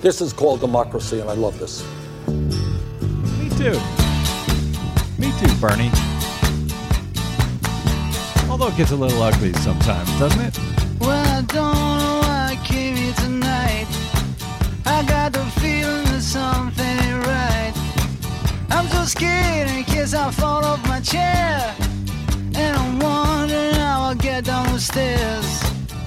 This is called democracy, and I love this. Me too. Me too, Bernie. Although it gets a little ugly sometimes, doesn't it? Well, I don't know why I came here tonight. I got the feeling that something ain't right. I'm so scared in case I fall off my chair. And I'm wondering how I'll get down the stairs.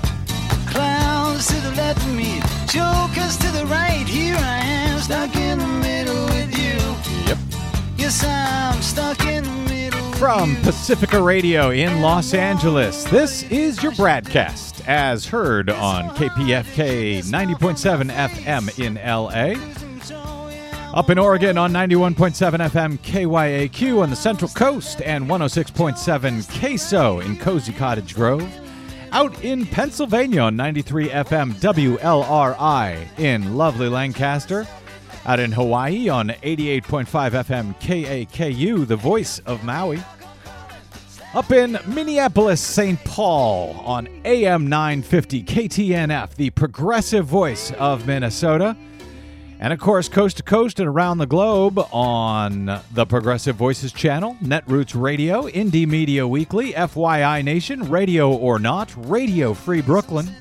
Clowns to the left of me, jokers to the right. Here I am, stuck in the middle with you. Yep. Yes, I'm stuck in the middle with From you. Pacifica Radio in Los Angeles, this is your broadcast, as heard on KPFK 90.7 FM in LA. Up in Oregon on 91.7 FM KYAQ on the Central Coast and 106.7 KSO in Cozy Cottage Grove. Out in Pennsylvania on 93 FM WLRI in lovely Lancaster. Out in Hawaii on 88.5 FM KAKU, the voice of Maui. Up in Minneapolis, St. Paul on AM 950 KTNF, the progressive voice of Minnesota. And, of course, coast to coast and around the globe on the Progressive Voices channel, Netroots Radio, Indie Media Weekly, FYI Nation, Radio or Not, Radio Free Brooklyn,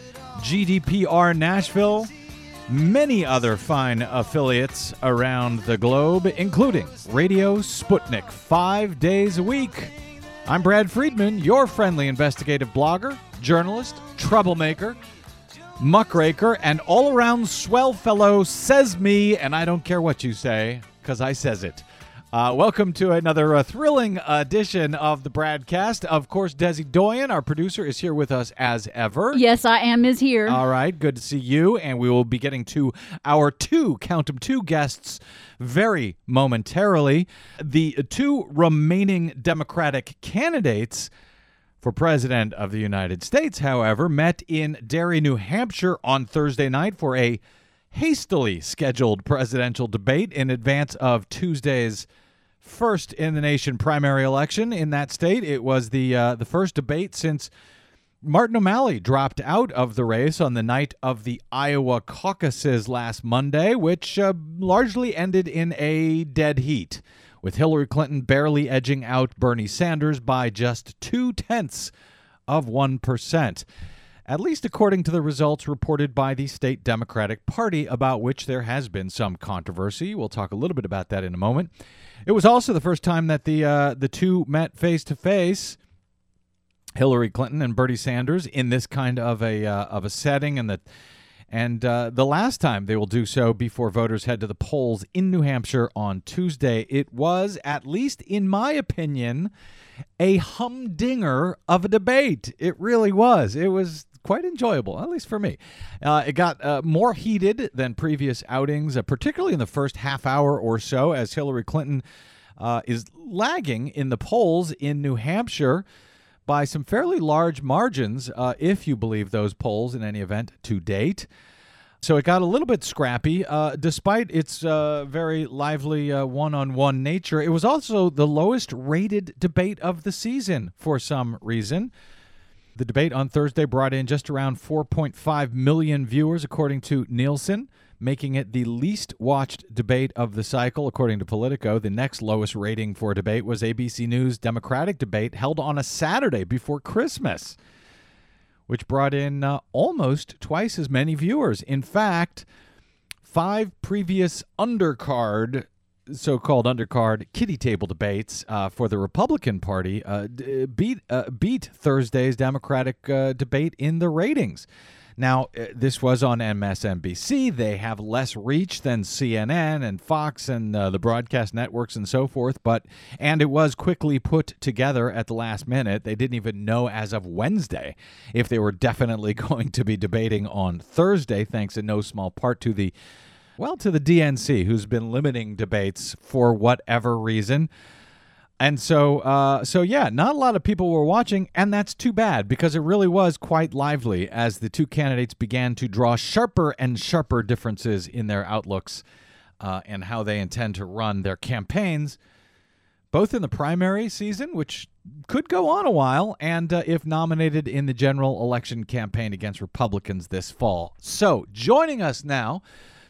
GDPR Nashville, many other fine affiliates around the globe, including Radio Sputnik 5 days a week. I'm Brad Friedman, your friendly investigative blogger, journalist, troublemaker, muckraker, and all-around swell fellow, says me, and I don't care what you say, because I says it. Welcome to another thrilling edition of the Bradcast. Of course, Desi Doyen, our producer, is here with us as ever. Yes, I am is here. All right, good to see you, and we will be getting to our two guests very momentarily. The two remaining Democratic candidates for President of the United States, however, met in Derry, New Hampshire on Thursday night for a hastily scheduled presidential debate in advance of Tuesday's first in the nation primary election in that state. It was the first debate since Martin O'Malley dropped out of the race on the night of the Iowa caucuses last Monday, which largely ended in a dead heat, with Hillary Clinton barely edging out Bernie Sanders by just 0.2%, at least according to the results reported by the state Democratic Party, about which there has been some controversy. We'll talk a little bit about that in a moment. It was also the first time that the two met face-to-face, Hillary Clinton and Bernie Sanders, in this kind of a setting, and the last time they will do so before voters head to the polls in New Hampshire on Tuesday. It was, at least in my opinion, a humdinger of a debate. It really was. It was quite enjoyable, at least for me. It got more heated than previous outings, particularly in the first half hour or so, as Hillary Clinton is lagging in the polls in New Hampshire by some fairly large margins, if you believe those polls in any event to date. So it got a little bit scrappy, despite its very lively one-on-one nature. It was also the lowest rated debate of the season for some reason. The debate on Thursday brought in just around 4.5 million viewers, according to Nielsen, making it the least watched debate of the cycle, according to Politico. The next lowest rating for a debate was ABC News' Democratic debate held on a Saturday before Christmas, which brought in almost twice as many viewers. In fact, 5 previous so-called undercard kiddie table debates for the Republican Party beat Thursday's Democratic debate in the ratings. Now, this was on MSNBC. They have less reach than CNN and Fox and the broadcast networks and so forth, and it was quickly put together at the last minute. They didn't even know as of Wednesday if they were definitely going to be debating on Thursday, thanks in no small part to the DNC, who's been limiting debates for whatever reason. And so not a lot of people were watching, and that's too bad, because it really was quite lively as the two candidates began to draw sharper and sharper differences in their outlooks and how they intend to run their campaigns, both in the primary season, which could go on a while, and if nominated in the general election campaign against Republicans this fall. So joining us now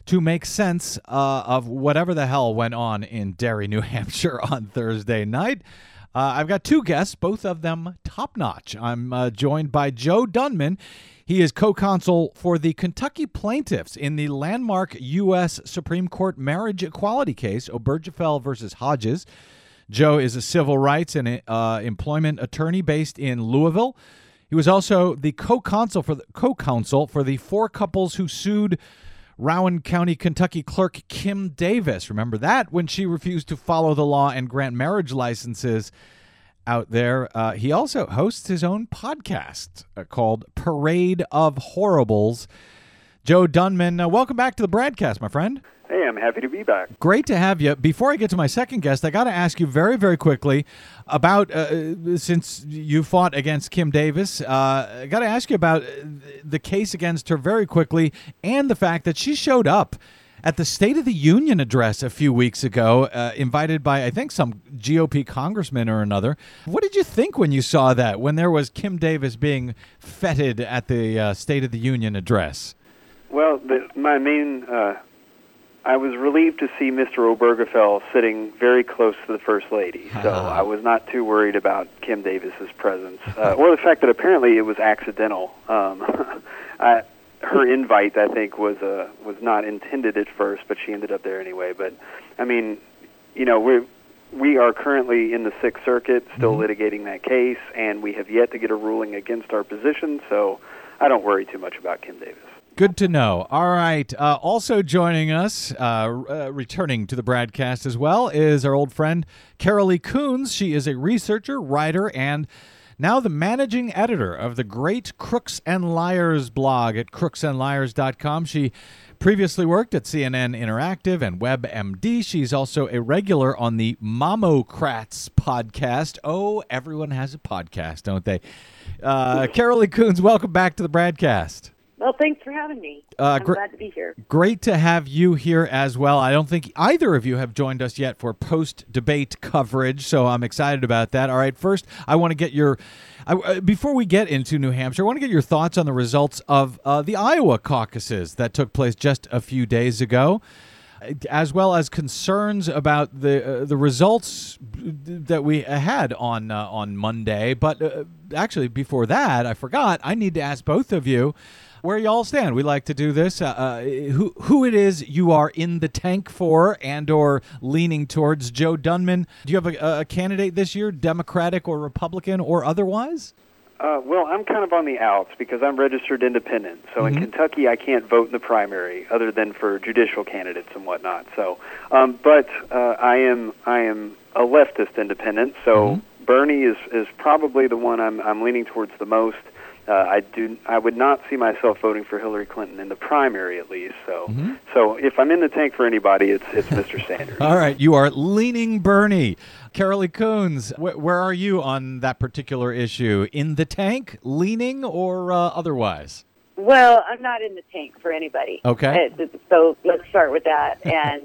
to make sense of whatever the hell went on in Derry, New Hampshire on Thursday night. I've got two guests, both of them top-notch. I'm joined by Joe Dunman. He is co-counsel for the Kentucky plaintiffs in the landmark U.S. Supreme Court marriage equality case, Obergefell versus Hodges. Joe is a civil rights and employment attorney based in Louisville. He was also the co-counsel for the four couples who sued Rowan County, Kentucky clerk Kim Davis. Remember that, when she refused to follow the law and grant marriage licenses out there. He also hosts his own podcast called Parade of Horribles. Joe Dunman, welcome back to the broadcast, my friend. Hey, I'm happy to be back. Great to have you. Before I get to my second guest, I got to ask you very, very quickly about, since you fought against Kim Davis, I got to ask you about the case against her very quickly and the fact that she showed up at the State of the Union address a few weeks ago, invited by, I think, some GOP congressman or another. What did you think when you saw that, when there was Kim Davis being feted at the State of the Union address? Well, I was relieved to see Mr. Obergefell sitting very close to the First Lady, so I was not too worried about Kim Davis's presence, or the fact that apparently it was accidental. Her invite, I think, was not intended at first, but she ended up there anyway. But I mean, you know, we are currently in the Sixth Circuit, still litigating that case, and we have yet to get a ruling against our position. So I don't worry too much about Kim Davis. Good to know. All right. Also joining us, returning to the broadcast as well, is our old friend Carolee Coons. She is a researcher, writer, and now the managing editor of the great Crooks and Liars blog at crooksandliars.com. She previously worked at CNN Interactive and WebMD. She's also a regular on the Momocrats podcast. Oh, everyone has a podcast, don't they? Carolee Coons, welcome back to the broadcast. Well, thanks for having me. I'm glad to be here. Great to have you here as well. I don't think either of you have joined us yet for post-debate coverage, so I'm excited about that. All right, first, I want to get before we get into New Hampshire, I want to get your thoughts on the results of the Iowa caucuses that took place just a few days ago, as well as concerns about the results that we had on Monday. But actually, before that, I forgot, I need to ask both of you where y'all stand. We like to do this. Who it is you are in the tank for and or leaning towards. Joe Dunman, do you have a candidate this year, Democratic or Republican or otherwise? Well, I'm kind of on the outs because I'm registered independent. So in Kentucky, I can't vote in the primary other than for judicial candidates and whatnot. So, but I am a leftist independent. So Bernie is probably the one I'm leaning towards the most. I would not see myself voting for Hillary Clinton in the primary, at least. So, so if I'm in the tank for anybody, it's Mr. Sanders. All right, you are leaning Bernie. Carolee Coons, where are you on that particular issue? In the tank, leaning, or otherwise? Well, I'm not in the tank for anybody. Okay. So let's start with that. And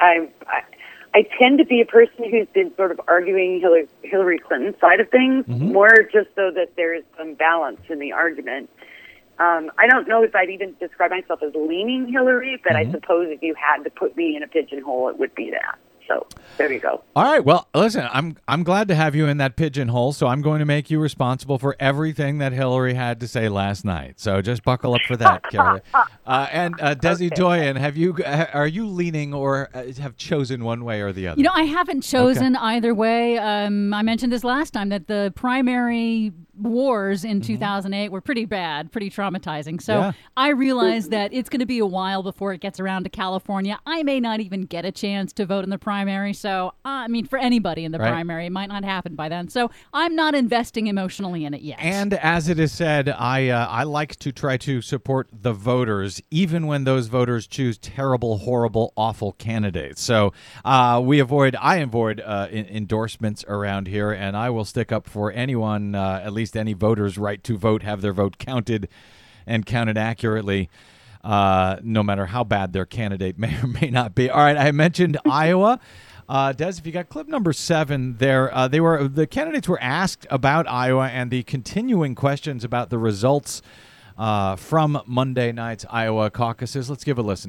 I tend to be a person who's been sort of arguing Hillary Clinton's side of things, more just so that there's some balance in the argument. I don't know if I'd even describe myself as leaning Hillary, but I suppose if you had to put me in a pigeonhole, it would be that. So there you go. All right. Well, listen, I'm glad to have you in that pigeonhole, so I'm going to make you responsible for everything that Hillary had to say last night. So just buckle up for that, Carolee. And Desi Doyen, are you leaning or have chosen one way or the other? You know, I haven't chosen either way. I mentioned this last time that the primary wars in 2008 were pretty bad, pretty traumatizing. So I realize that it's going to be a while before it gets around to California. I may not even get a chance to vote in the primary. So, I mean, for anybody in the primary, it might not happen by then. So I'm not investing emotionally in it yet. And as it is said, I like to try to support the voters, even when those voters choose terrible, horrible, awful candidates. So I avoid endorsements around here, and I will stick up for anyone, at least any voter's right to vote, have their vote counted and counted accurately, no matter how bad their candidate may or may not be. All right, I mentioned Iowa. Des, if you got clip number 7 there, the candidates were asked about Iowa and the continuing questions about the results from Monday night's Iowa caucuses. Let's give a listen here.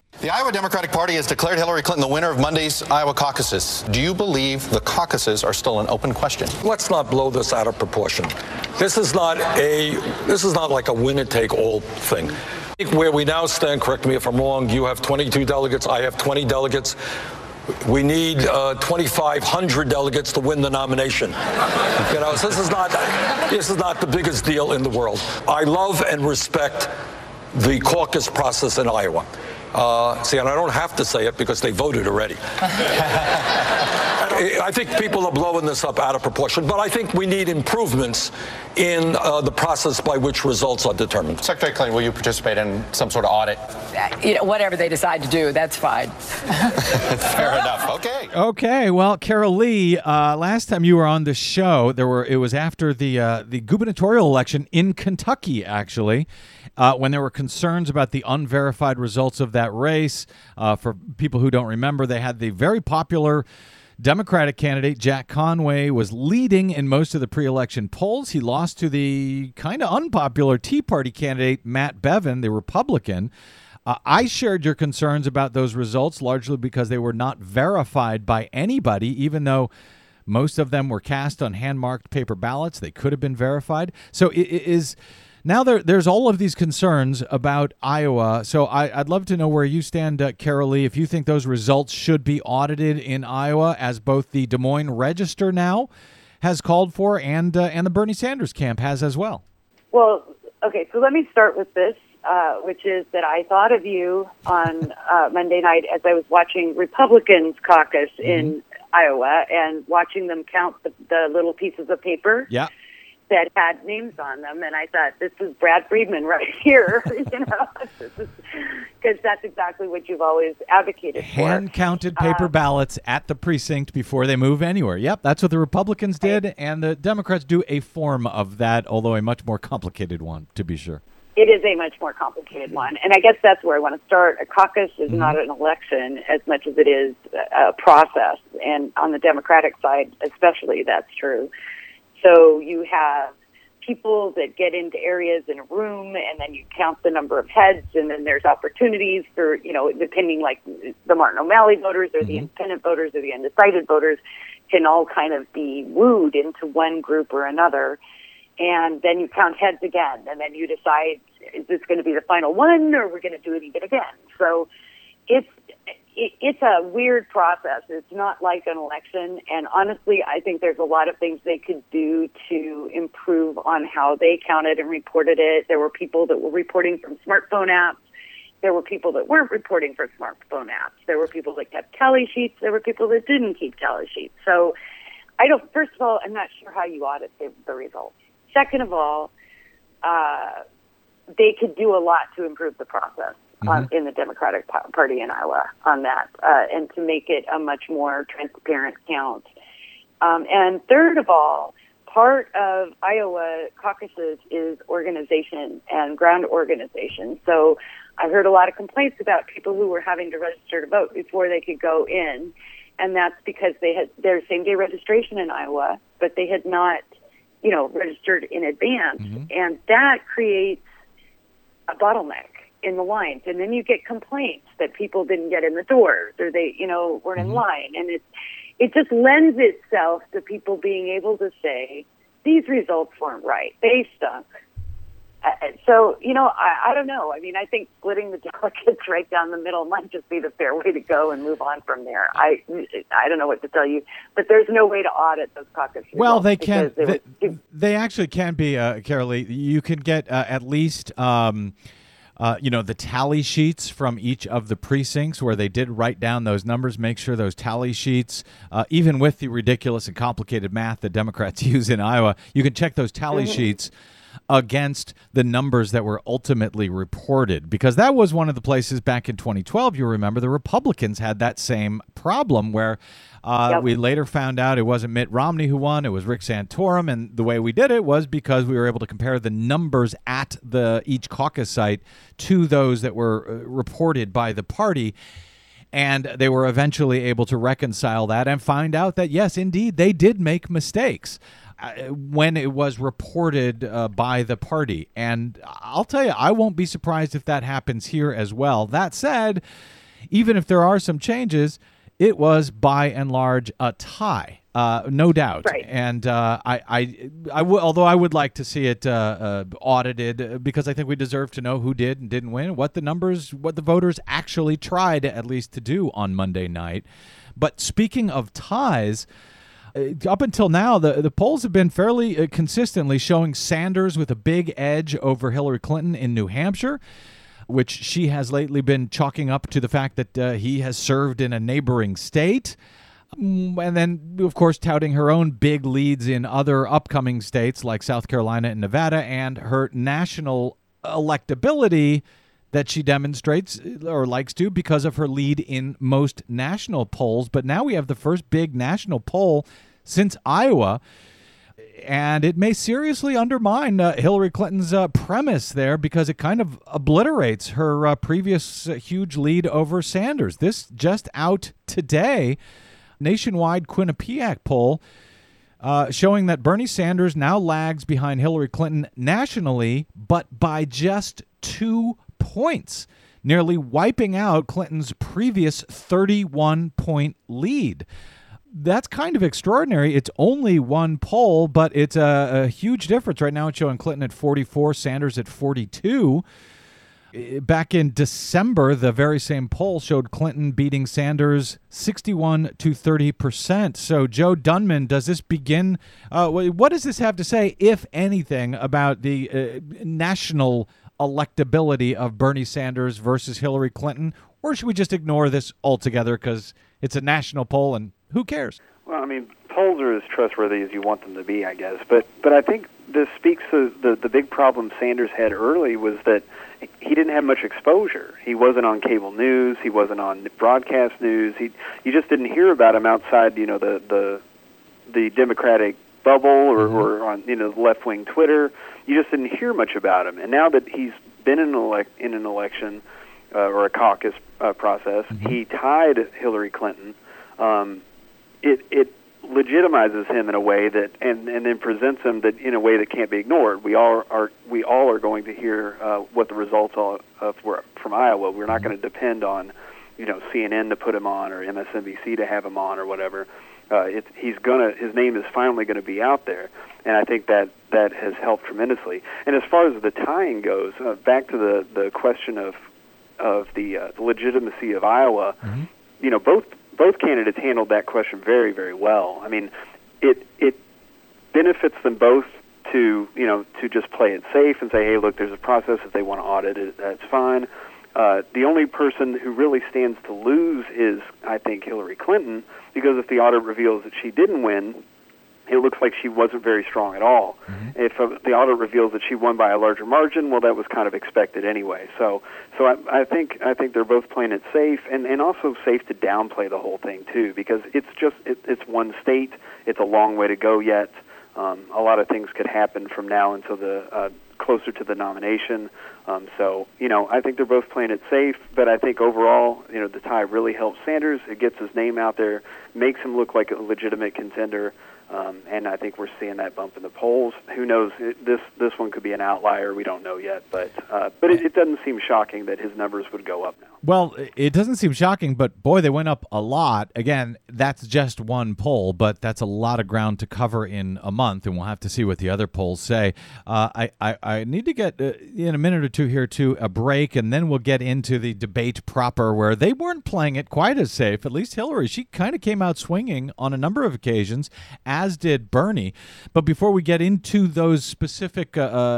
The Iowa Democratic Party has declared Hillary Clinton the winner of Monday's Iowa caucuses. Do you believe the caucuses are still an open question? Let's not blow this out of proportion. This is not like a winner-take-all thing. Where we now stand, correct me if I'm wrong, you have 22 delegates, I have 20 delegates. We need 2,500 delegates to win the nomination. So this is not the biggest deal in the world. I love and respect the caucus process in Iowa. And I don't have to say it because they voted already. I think people are blowing this up out of proportion, but I think we need improvements in the process by which results are determined. Secretary Clinton, will you participate in some sort of audit? Whatever they decide to do, that's fine. Fair enough. Okay. Okay. Well, Carol Lee, last time you were on the show, it was after the gubernatorial election in Kentucky, actually, when there were concerns about the unverified results of that race. For people who don't remember, they had the very popular Democratic candidate Jack Conway was leading in most of the pre-election polls. He lost to the kind of unpopular Tea Party candidate Matt Bevin, the Republican. I shared your concerns about those results largely because they were not verified by anybody, even though most of them were cast on hand-marked paper ballots. They could have been verified. So now there's all of these concerns about Iowa. So I'd love to know where you stand, Carol Lee, if you think those results should be audited in Iowa, as both the Des Moines Register now has called for and the Bernie Sanders camp has as well. Well, okay, so let me start with this, which is that I thought of you on Monday night as I was watching Republicans caucus in Iowa and watching them count the little pieces of paper. Yeah. That had names on them, and I thought, this is Brad Friedman right here, because that's exactly what you've always advocated for. Hand-counted paper ballots at the precinct before they move anywhere. Yep, that's what the Republicans did, and the Democrats do a form of that, although a much more complicated one, to be sure. It is a much more complicated one, and I guess that's where I want to start. A caucus is not an election as much as it is a process, and on the Democratic side especially, that's true. So you have people that get into areas in a room, and then you count the number of heads, and then there's opportunities for, depending, like the Martin O'Malley voters or the independent voters or the undecided voters can all kind of be wooed into one group or another. And then you count heads again, and then you decide, is this going to be the final one, or we're going to do it again? So it's a weird process. It's not like an election, and honestly, I think there's a lot of things they could do to improve on how they counted and reported it. There were people that were reporting from smartphone apps. There were people that weren't reporting from smartphone apps. There were people that kept tally sheets. There were people that didn't keep tally sheets. So first of all, I'm not sure how you audit the results. Second of all, they could do a lot to improve the process. In the Democratic Party in Iowa on that, and to make it a much more transparent count. And third of all, part of Iowa caucuses is organization and ground organization. So I heard a lot of complaints about people who were having to register to vote before they could go in, and that's because they had their same-day registration in Iowa, but they had not, registered in advance, and that creates a bottleneck in the lines, and then you get complaints that people didn't get in the doors or they, weren't in line, and it just lends itself to people being able to say these results weren't right, they stunk. So I don't know. I mean, I think splitting the delegates right down the middle might just be the fair way to go and move on from there. I don't know what to tell you, but there's no way to audit those caucus results. Well, they can. They actually can be, Carol Lee. You can get at least. The tally sheets from each of the precincts where they did write down those numbers, make sure those tally sheets, even with the ridiculous and complicated math that Democrats use in Iowa, you can check those tally sheets against the numbers that were ultimately reported, because that was one of the places back in 2012, you remember, the Republicans had that same problem where we later found out it wasn't Mitt Romney who won, it was Rick Santorum, and the way we did it was because we were able to compare the numbers at each caucus site to those that were reported by the party. And they were eventually able to reconcile that and find out that, yes, indeed, they did make mistakes when it was reported by the party. And I'll tell you, I won't be surprised if that happens here as well. That said, even if there are some changes, it was by and large a tie, no doubt. Right. And although I would like to see it audited, because I think we deserve to know who did and didn't win, what the voters actually tried at least to do on Monday night. But speaking of ties, up until now, the polls have been fairly consistently showing Sanders with a big edge over Hillary Clinton in New Hampshire, which she has lately been chalking up to the fact that he has served in a neighboring state. And then, of course, touting her own big leads in other upcoming states like South Carolina and Nevada, and her national electability that she demonstrates or likes to because of her lead in most national polls. But now we have the first big national poll since Iowa, and it may seriously undermine Hillary Clinton's premise there, because it kind of obliterates her previous huge lead over Sanders. This just out today, nationwide Quinnipiac poll showing that Bernie Sanders now lags behind Hillary Clinton nationally, but by just 2 points, nearly wiping out Clinton's previous 31-point lead. That's kind of extraordinary. It's only one poll, but it's a huge difference. Right now it's showing Clinton at 44, Sanders at 42. Back in December, the very same poll showed Clinton beating Sanders 61 to 30%. So, Joe Dunman, does this begin? What does this have to say, if anything, about the national electability of Bernie Sanders versus Hillary Clinton? Or should we just ignore this altogether because it's a national poll and who cares? Well, I mean, polls are as trustworthy as you want them to be, I guess. But I think this speaks to the big problem Sanders had early was that he didn't have much exposure. He wasn't on cable news. He wasn't on broadcast news. You just didn't hear about him outside, the Democratic bubble or on left-wing Twitter. You just didn't hear much about him. And now that he's been in an election or a caucus process, he tied Hillary Clinton. It legitimizes him in a way that, and then presents him that in a way that can't be ignored. We all are going to hear what the results were from Iowa. We're not going to depend on, CNN to put him on or MSNBC to have him on or whatever. His name is finally going to be out there, and I think that has helped tremendously. And as far as the tying goes, back to the question of the legitimacy of Iowa, both candidates handled that question very, very well. I mean, it benefits them both to just play it safe and say, hey, look, there's a process. If they want to audit it, that's fine. The only person who really stands to lose is, I think, Hillary Clinton, because if the audit reveals that she didn't win, it looks like she wasn't very strong at all. If the audit reveals that she won by a larger margin, well, that was kind of expected anyway. So I think they're both playing it safe, and also safe to downplay the whole thing too, because it's one state. It's a long way to go yet. A lot of things could happen from now until the closer to the nomination. I think they're both playing it safe, but I think overall, the tie really helps Sanders. It gets his name out there, makes him look like a legitimate contender. And I think we're seeing that bump in the polls. Who knows? This one could be an outlier. We don't know yet, but it doesn't seem shocking that his numbers would go up now. Well, it doesn't seem shocking, but boy, they went up a lot. Again, that's just one poll, but that's a lot of ground to cover in a month, and we'll have to see what the other polls say. I need to get in a minute or two here to a break, and then we'll get into the debate proper, where they weren't playing it quite as safe. At least Hillary, she kind of came out swinging on a number of occasions, as did Bernie. But before we get into those specific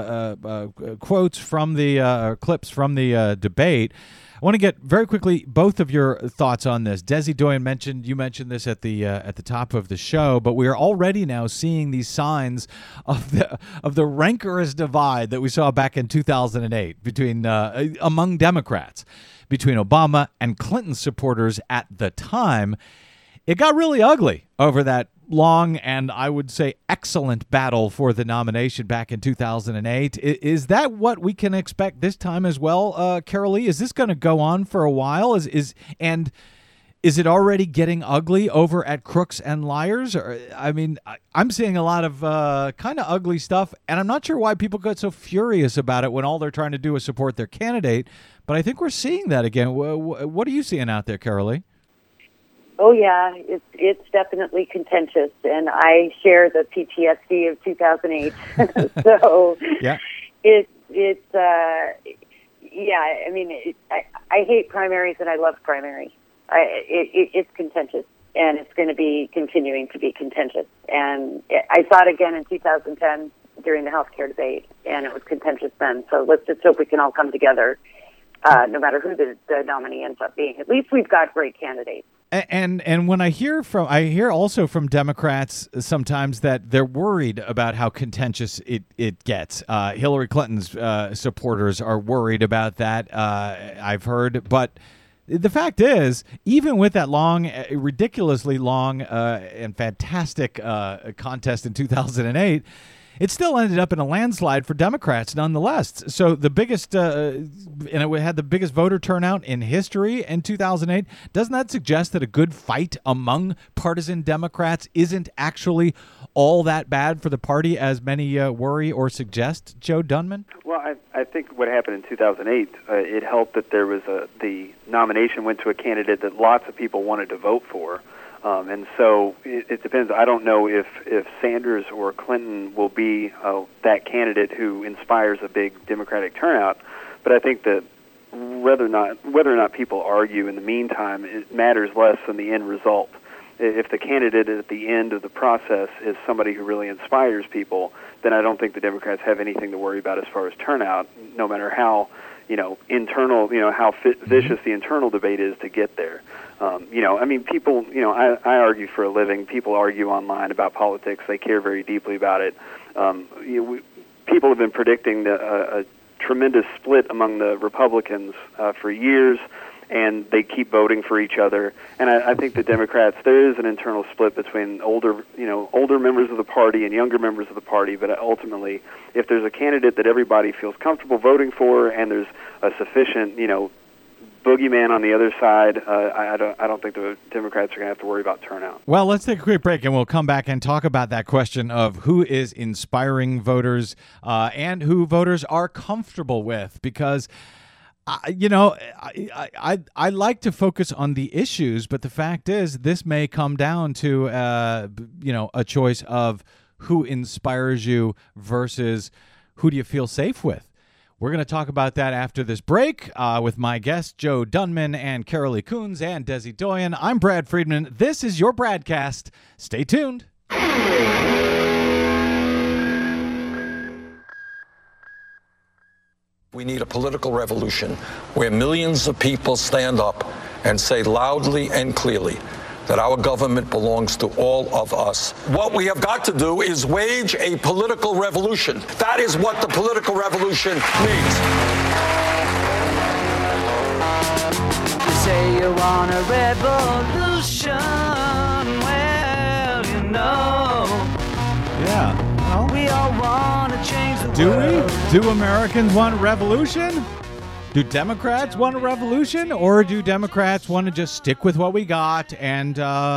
quotes from the clips from the debate, I want to get very quickly both of your thoughts on this. Desi Doyen mentioned this at the top of the show, but we are already now seeing these signs of the rancorous divide that we saw back in 2008 between among Democrats, between Obama and Clinton supporters at the time. It got really ugly over that long and I would say excellent battle for the nomination back in 2008. Is that what we can expect this time as well, Carol Lee? Is this going to go on for a while? And Is it already getting ugly over at Crooks and Liars? I'm seeing a lot of kind of ugly stuff, and I'm not sure why people get so furious about it when all they're trying to do is support their candidate. But I think we're seeing that again. What are you seeing out there, Carolee? Oh, yeah, it's definitely contentious, and I share the PTSD of 2008. So yeah. I hate primaries and I love primaries. It's contentious, and it's going to be continuing to be contentious. And I saw it again in 2010 during the healthcare debate, and it was contentious then. So let's just hope we can all come together, no matter who the nominee ends up being. At least we've got great candidates. And when I hear also from Democrats sometimes that they're worried about how contentious it gets. Hillary Clinton's supporters are worried about that. I've heard, but the fact is, even with that ridiculously long and fantastic contest in 2008, it still ended up in a landslide for Democrats nonetheless. So the biggest, and it had the biggest voter turnout in history in 2008. Doesn't that suggest that a good fight among partisan Democrats isn't actually all that bad for the party as many worry or suggest, Joe Dunman? Well, I think what happened in 2008, it helped that there was the nomination went to a candidate that lots of people wanted to vote for. And so it depends. I don't know if Sanders or Clinton will be that candidate who inspires a big Democratic turnout. But I think that whether or not people argue in the meantime, it matters less than the end result. If the candidate at the end of the process is somebody who really inspires people, then I don't think the Democrats have anything to worry about as far as turnout, no matter how internal, how vicious the internal debate is to get there. People, I argue for a living. People argue online about politics. They care very deeply about it. People have been predicting a tremendous split among the Republicans for years, and they keep voting for each other. And I think the Democrats, there is an internal split between older members of the party and younger members of the party. But ultimately, if there's a candidate that everybody feels comfortable voting for, and there's a sufficient, boogeyman on the other side, I don't think the Democrats are going to have to worry about turnout. Well, let's take a quick break, and we'll come back and talk about that question of who is inspiring voters and who voters are comfortable with, because I like to focus on the issues, but the fact is this may come down to a choice of who inspires you versus who do you feel safe with. We're going to talk about that after this break with my guests, Joe Dunman and Carolee Coons and Desi Doyen. I'm Brad Friedman. This is your Bradcast. Stay tuned. We need a political revolution where millions of people stand up and say loudly and clearly that our government belongs to all of us. What we have got to do is wage a political revolution. That is what the political revolution means. You say you want a revolution, well, Yeah. Well, we all want to change the world. Do Americans want a revolution? Do Democrats want a revolution, or do Democrats want to just stick with what we got and,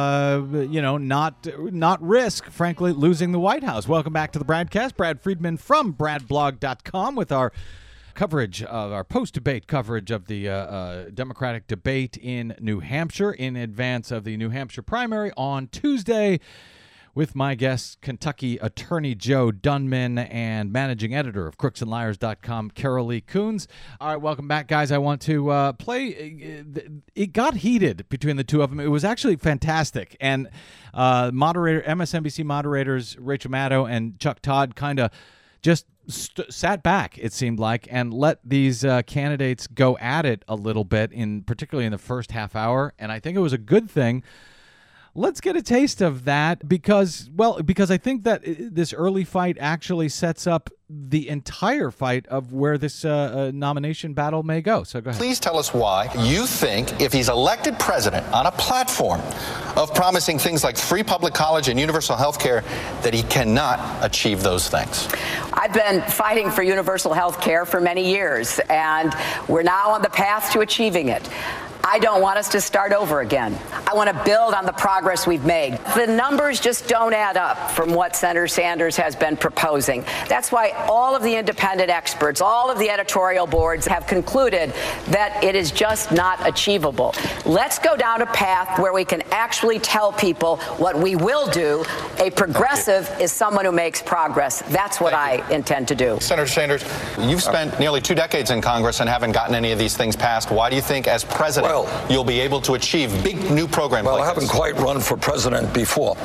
not risk, frankly, losing the White House? Welcome back to the Bradcast. Brad Friedman from BradBlog.com with our coverage of our post-debate coverage of the Democratic debate in New Hampshire in advance of the New Hampshire primary on Tuesday, with my guests, Kentucky attorney Joe Dunman and managing editor of crooksandliars.com, Carolee Coons. All right, welcome back, guys. I want to play. It got heated between the two of them. It was actually fantastic. And MSNBC moderators Rachel Maddow and Chuck Todd kind of just sat back, it seemed like, and let these candidates go at it a little bit, particularly in the first half hour. And I think it was a good thing. Let's get a taste of that because I think that this early fight actually sets up the entire fight of where this nomination battle may go. So go ahead. Please tell us why you think if he's elected president on a platform of promising things like free public college and universal health care, that he cannot achieve those things. I've been fighting for universal health care for many years, and we're now on the path to achieving it. I don't want us to start over again. I want to build on the progress we've made. The numbers just don't add up from what Senator Sanders has been proposing. That's why all of the independent experts, all of the editorial boards have concluded that it is just not achievable. Let's go down a path where we can actually tell people what we will do. A progressive is someone who makes progress. That's what I intend to do. Senator Sanders, you've spent nearly 2 decades in Congress and haven't gotten any of these things passed. Why do you think, as president, you'll be able to achieve big new programs like this? Well, I haven't quite run for president before.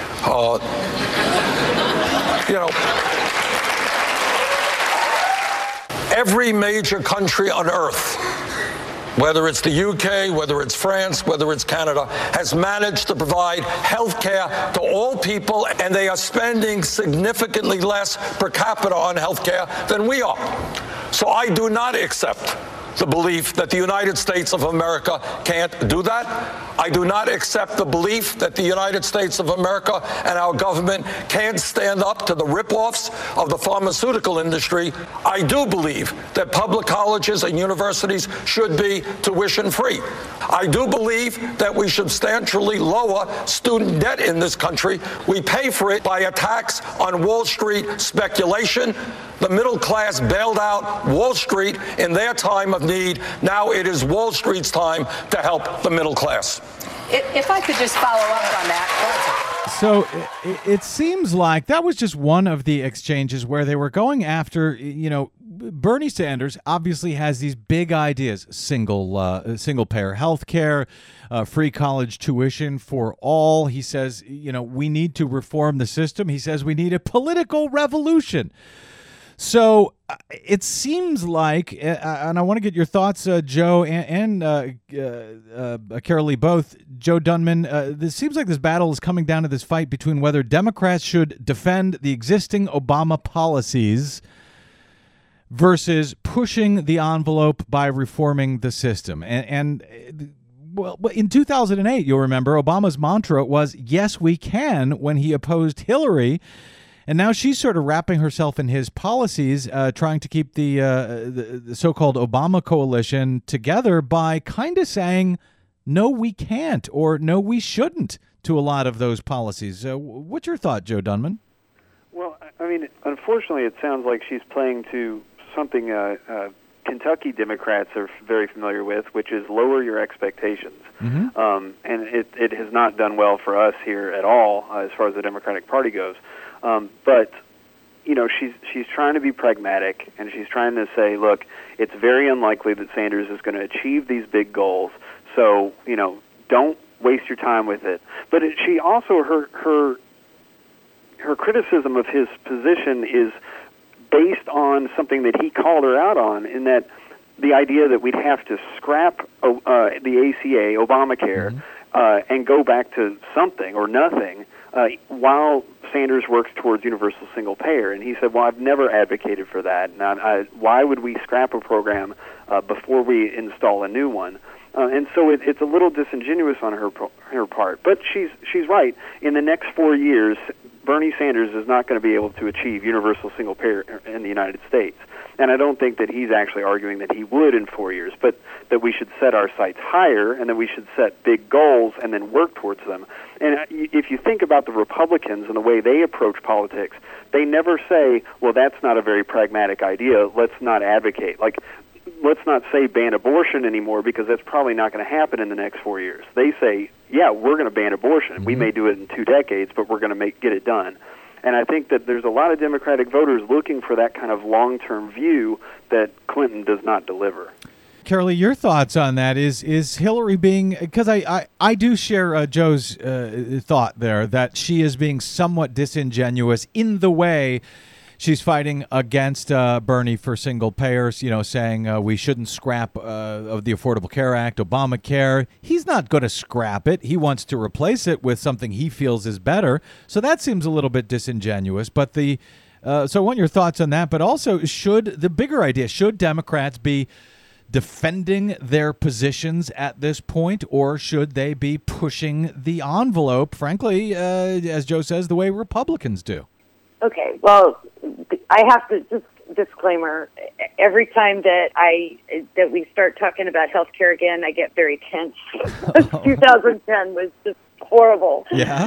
Every major country on earth, whether it's the UK, whether it's France, whether it's Canada, has managed to provide health care to all people, and they are spending significantly less per capita on health care than we are. So I do not accept the belief that the United States of America can't do that. I do not accept the belief that the United States of America and our government can't stand up to the rip-offs of the pharmaceutical industry. I do believe that public colleges and universities should be tuition-free. I do believe that we should substantially lower student debt in this country. We pay for it by a tax on Wall Street speculation. The middle class bailed out Wall Street in their time of need. Now it is Wall Street's time to help the middle class. If I could just follow up on that. So it seems like that was just one of the exchanges where they were going after, Bernie Sanders obviously has these big ideas: single payer health care, free college tuition for all. He says, we need to reform the system. He says we need a political revolution. So it seems like, and I want to get your thoughts, Joe and Carolee, both. Joe Dunman, this seems like this battle is coming down to this fight between whether Democrats should defend the existing Obama policies versus pushing the envelope by reforming the system. Well, in 2008, you'll remember, Obama's mantra was, yes, we can, when he opposed Hillary. And now she's sort of wrapping herself in his policies, trying to keep the so-called Obama coalition together by kind of saying, no, we can't, or no, we shouldn't, to a lot of those policies. What's your thought, Joe Dunman? Well, I mean, unfortunately, it sounds like she's playing to something Kentucky Democrats are very familiar with, which is lower your expectations. Mm-hmm. And it has not done well for us here at all as far as the Democratic Party goes. But she's trying to be pragmatic, and she's trying to say, look, it's very unlikely that Sanders is going to achieve these big goals. So don't waste your time with it. But she also her criticism of his position is based on something that he called her out on, in that the idea that we'd have to scrap the ACA, Obamacare, and go back to something or nothing while Sanders works towards universal single payer. And he said, well, I've never advocated for that. And why would we scrap a program before we install a new one? And so it's a little disingenuous on her part. But she's right. In the next 4 years, Bernie Sanders is not going to be able to achieve universal single payer in the United States. And I don't think that he's actually arguing that he would in 4 years, but that we should set our sights higher and that we should set big goals and then work towards them. And if you think about the Republicans and the way they approach politics, they never say, well, that's not a very pragmatic idea, let's not advocate. Like, let's not say ban abortion anymore, because that's probably not going to happen in the next 4 years. They say, yeah, we're going to ban abortion. Mm-hmm. We may do it in 2 decades, but we're going to get it done. And I think that there's a lot of Democratic voters looking for that kind of long-term view that Clinton does not deliver. Carolee, your thoughts on that? Is Hillary being, because I do share Joe's thought there, that she is being somewhat disingenuous in the way she's fighting against Bernie for single payers, saying we shouldn't scrap of the Affordable Care Act, Obamacare. He's not going to scrap it. He wants to replace it with something he feels is better. So that seems a little bit disingenuous. But so I want your thoughts on that. But also, the bigger idea, should Democrats be defending their positions at this point, or should they be pushing the envelope, frankly, as Joe says, the way Republicans do? Okay, well, I have to just disclaimer. Every time that we start talking about healthcare again, I get very tense. 2010 was just horrible. Yeah.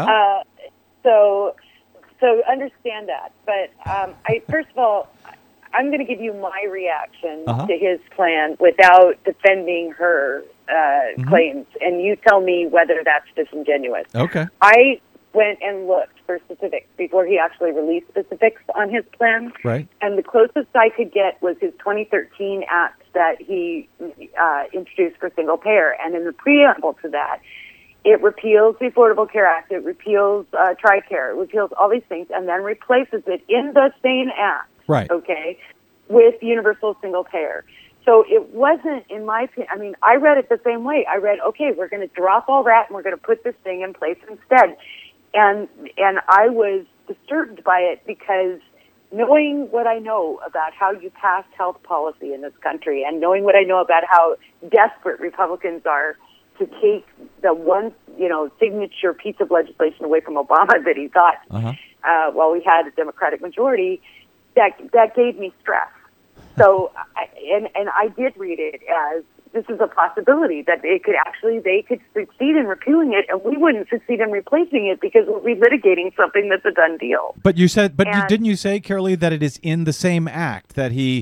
So understand that. But first of all, I'm going to give you my reaction to his plan without defending her claims, and you tell me whether that's disingenuous. Okay. I went and looked for specifics before he actually released specifics on his plan. Right. And the closest I could get was his 2013 act that he introduced for single payer. And in the preamble to that, it repeals the Affordable Care Act, it repeals TRICARE, it repeals all these things, and then replaces it in the same act, right? Okay, with universal single payer. So it wasn't, in my opinion, I mean, I read it the same way. I read, okay, we're going to drop all that and we're going to put this thing in place instead. And I was disturbed by it because knowing what I know about how you pass health policy in this country and knowing what I know about how desperate Republicans are to take the one, signature piece of legislation away from Obama that he thought, while we had a Democratic majority, that gave me stress. So, I did read it as this is a possibility that they could succeed in repealing it, and we wouldn't succeed in replacing it because we're relitigating something that's a done deal. But you said, didn't you say, Carolee, that it is in the same act that he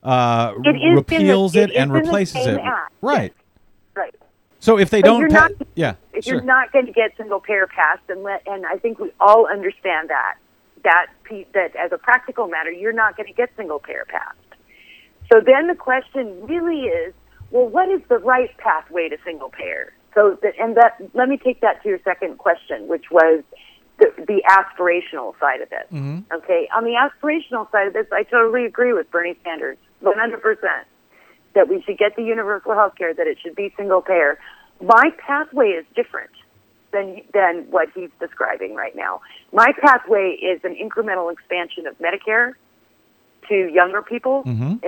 repeals it and replaces it? Act. Right. Yes. Right. So if they but don't, if you're not going to get single payer passed, and I think we all understand that as a practical matter, you're not going to get single payer passed. So then the question really is, well, what is the right pathway to single payer? Let me take that to your second question, which was the aspirational side of it. Mm-hmm. Okay, on the aspirational side of this, I totally agree with Bernie Sanders, 100%, that we should get the universal health care, that it should be single payer. My pathway is different than what he's describing right now. My pathway is an incremental expansion of Medicare to younger people,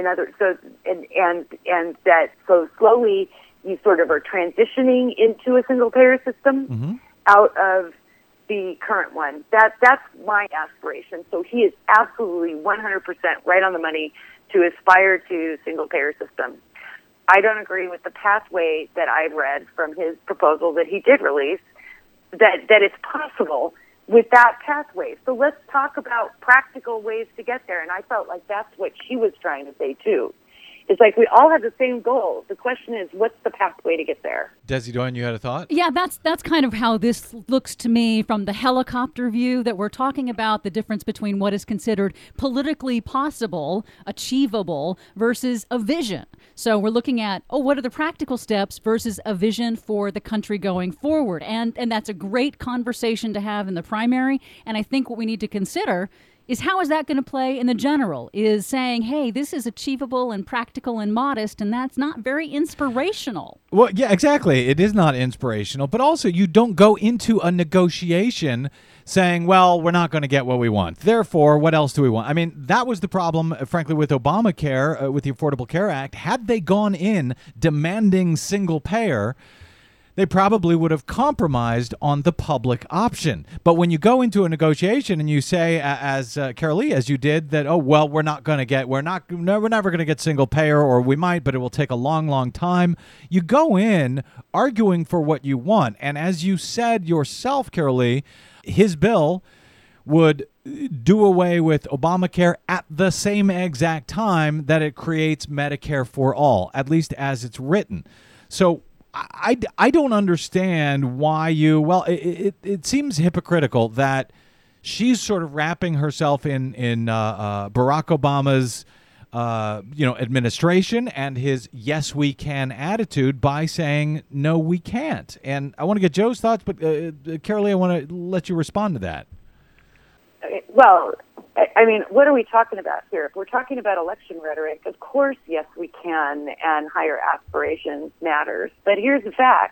so slowly you sort of are transitioning into a single payer system out of the current one. That's my aspiration. So he is absolutely 100% right on the money to aspire to single payer system. I don't agree with the pathway that I read from his proposal that he did release, that it's possible with that pathway. So let's talk about practical ways to get there. And I felt like that's what she was trying to say, too. It's like we all have the same goal. The question is, what's the pathway to get there? Desi Doyen, you had a thought? Yeah, that's kind of how this looks to me from the helicopter view, that we're talking about the difference between what is considered politically possible, achievable, versus a vision. So we're looking at, what are the practical steps versus a vision for the country going forward? And that's a great conversation to have in the primary. And I think what we need to consider is how is that going to play in the general? Is saying, hey, this is achievable and practical and modest, and that's not very inspirational. Well, yeah, exactly. It is not inspirational, but also you don't go into a negotiation saying, well, we're not going to get what we want. Therefore, what else do we want? I mean, that was the problem, frankly, with Obamacare, with the Affordable Care Act. Had they gone in demanding single payer, they probably would have compromised on the public option. But when you go into a negotiation and you say, as Carolee, as you did, that, we're never going to get single payer, or we might, but it will take a long, long time. You go in arguing for what you want. And as you said yourself, Carolee, his bill would do away with Obamacare at the same exact time that it creates Medicare for all, at least as it's written. So I don't understand why it seems hypocritical that she's sort of wrapping herself in Barack Obama's administration and his yes we can attitude by saying no we can't. And I want to get Joe's thoughts, but Carolee, I want to let you respond to that. Well, I mean, what are we talking about here? If we're talking about election rhetoric, of course, yes, we can, and higher aspirations matters. But here's the fact.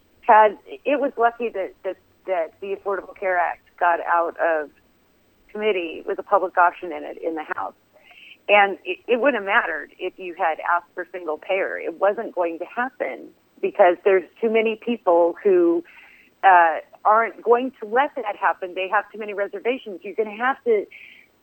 It was lucky that the Affordable Care Act got out of committee with a public option in it in the House. And it wouldn't have mattered if you had asked for single payer. It wasn't going to happen because there's too many people who aren't going to let that happen. They have too many reservations. You're going to have to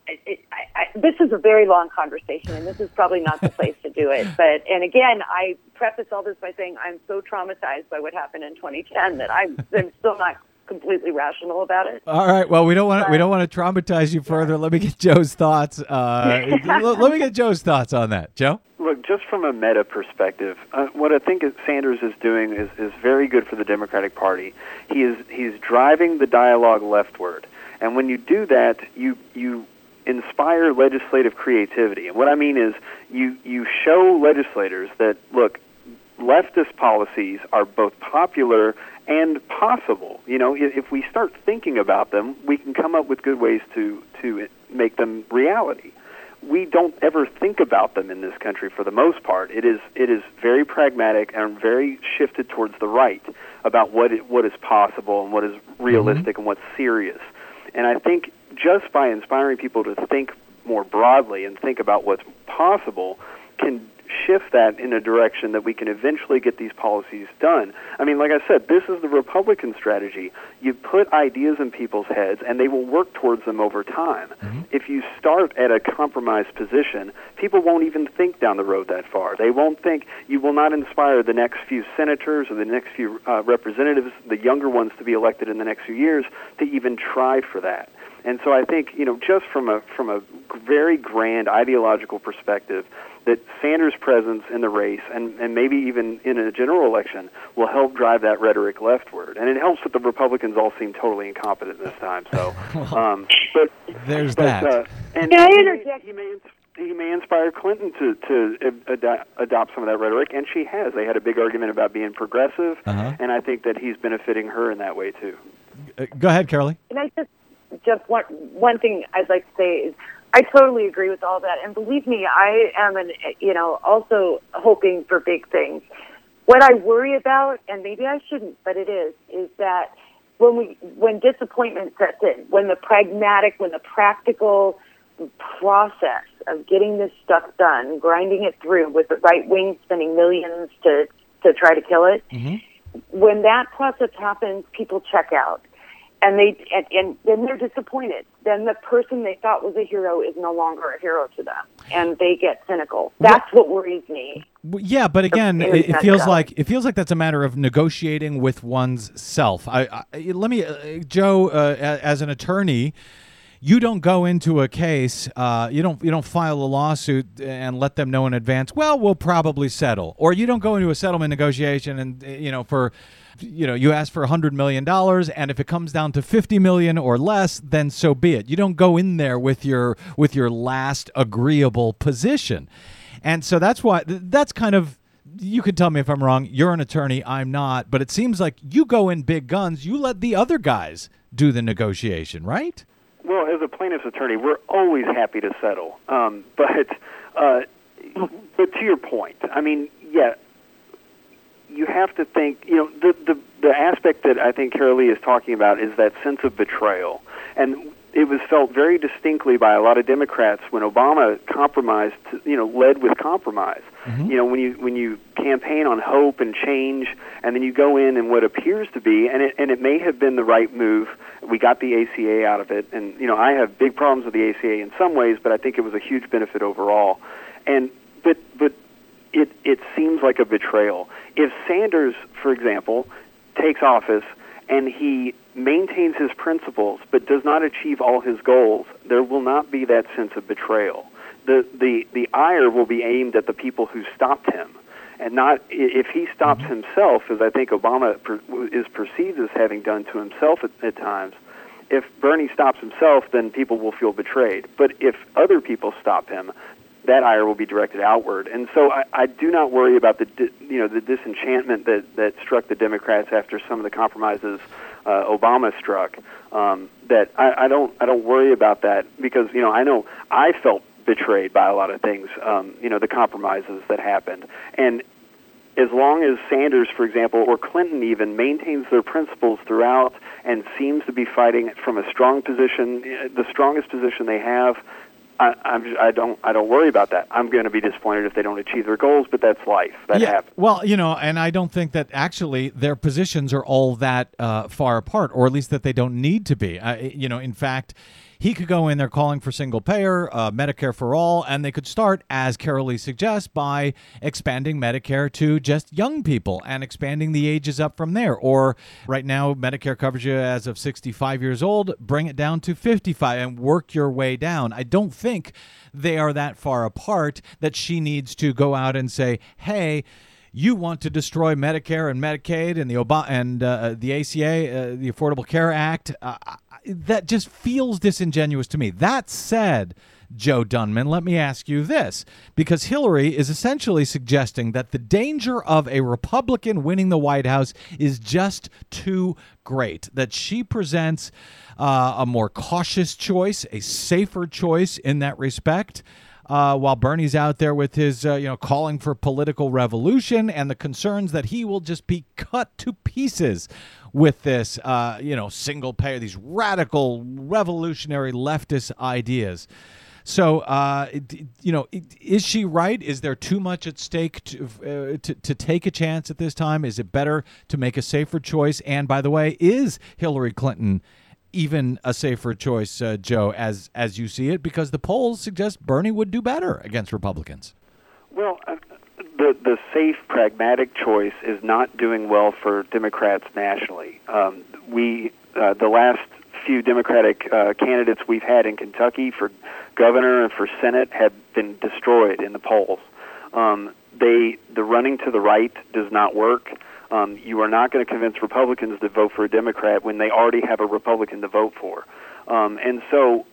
this is a very long conversation, and this is probably not the place to do it. And again, I preface all this by saying I'm so traumatized by what happened in 2010 that I'm still not completely rational about it. All right. Well, we don't want to traumatize you further. Yeah. Let me get Joe's thoughts. Let me get Joe's thoughts on that. Joe? Look, just from a meta perspective, what I think Sanders is doing is very good for the Democratic Party. He's driving the dialogue leftward, and when you do that, you inspire legislative creativity. And what I mean is you show legislators that, look, leftist policies are both popular and possible. You know, if we start thinking about them, we can come up with good ways to make them reality. We don't ever think about them in this country for the most part. It is very pragmatic and very shifted towards the right about what is possible and what is realistic and what's serious. And I think just by inspiring people to think more broadly and think about what's possible can shift that in a direction that we can eventually get these policies done. I mean, like I said, this is the Republican strategy. You put ideas in people's heads, and they will work towards them over time. Mm-hmm. If you start at a compromised position, people won't even think down the road that far. They won't think. You will not inspire the next few senators or the next few representatives, the younger ones to be elected in the next few years, to even try for that. And so I think, you know, just from a very grand ideological perspective, that Sanders' presence in the race and maybe even in a general election will help drive that rhetoric leftward. And it helps that the Republicans all seem totally incompetent this time. So, that. And can I interject? He may inspire Clinton to adopt some of that rhetoric, and she has. They had a big argument about being progressive, and I think that he's benefiting her in that way too. Go ahead, Carolee. And I just one thing I'd like to say is I totally agree with all that, and believe me, I am also hoping for big things. What I worry about, and maybe I shouldn't, but it is that when disappointment sets in, when the practical process of getting this stuff done, grinding it through with the right wing spending millions to try to kill it, when that process happens, people check out. And then they're disappointed. Then the person they thought was a hero is no longer a hero to them, and they get cynical. That's what worries me. Yeah, but again, it feels like that's a matter of negotiating with one's self. Joe, as an attorney, you don't go into a case, you don't file a lawsuit and let them know in advance, well, we'll probably settle. Or you don't go into a settlement negotiation and, you ask for $100 million, and if it comes down to $50 million or less, then so be it. You don't go in there with your last agreeable position. And so that's kind of, you can tell me if I'm wrong, you're an attorney, I'm not, but it seems like you go in big guns, you let the other guys do the negotiation, right? Well, as a plaintiff's attorney, we're always happy to settle. But to your point, I mean, yeah, you have to think, the aspect that I think Carolee is talking about is that sense of betrayal. And it was felt very distinctly by a lot of Democrats when Obama compromised, led with compromise. Mm-hmm. When you campaign on hope and change, and then you go in what appears to be, and it may have been the right move. We got the ACA out of it, and I have big problems with the ACA in some ways, but I think it was a huge benefit overall. But it seems like a betrayal. If Sanders, for example, takes office and he maintains his principles but does not achieve all his goals, there will not be that sense of betrayal. The ire will be aimed at the people who stopped him, and not if he stops himself, as I think Obama is perceived as having done to himself at times. If Bernie stops himself, then people will feel betrayed. But if other people stop him, that ire will be directed outward. And so I do not worry about the disenchantment that struck the Democrats after some of the compromises Obama struck. That I don't worry about that because I know I felt betrayed by a lot of things. The compromises that happened, and as long as Sanders, for example, or Clinton even maintains their principles throughout and seems to be fighting from a strong position, the strongest position they have. I don't worry about that. I'm going to be disappointed if they don't achieve their goals, but that's life. That happens. Well, and I don't think that actually their positions are all that far apart, or at least that they don't need to be. In fact, he could go in there calling for single payer, Medicare for all, and they could start, as Carol Lee suggests, by expanding Medicare to just young people and expanding the ages up from there. Or right now, Medicare covers you as of 65 years old, bring it down to 55 and work your way down. I don't think they are that far apart that she needs to go out and say, hey, you want to destroy Medicare and Medicaid and the ACA, the Affordable Care Act. That just feels disingenuous to me. That said, Joe Dunman, let me ask you this, because Hillary is essentially suggesting that the danger of a Republican winning the White House is just too great, that she presents a more cautious choice, a safer choice in that respect. While Bernie's out there with his, calling for political revolution and the concerns that he will just be cut to pieces with this, single payer, these radical, revolutionary leftist ideas. So, is she right? Is there too much at stake to take a chance at this time? Is it better to make a safer choice? And by the way, is Hillary Clinton even a safer choice, Joe, as you see it? Because the polls suggest Bernie would do better against Republicans. Well, the safe, pragmatic choice is not doing well for Democrats nationally. The last few Democratic candidates we've had in Kentucky for governor and for Senate have been destroyed in the polls. The running to the right does not work. You are not going to convince Republicans to vote for a Democrat when they already have a Republican to vote for, and so